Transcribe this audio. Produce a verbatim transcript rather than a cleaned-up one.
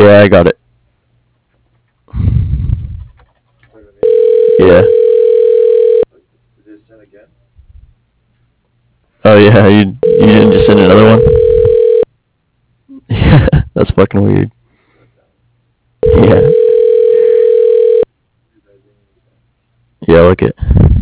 yeah, I got it. Yeah. Oh yeah, you you didn't just send another one? Yeah, that's fucking weird. Yeah. Yeah, look it.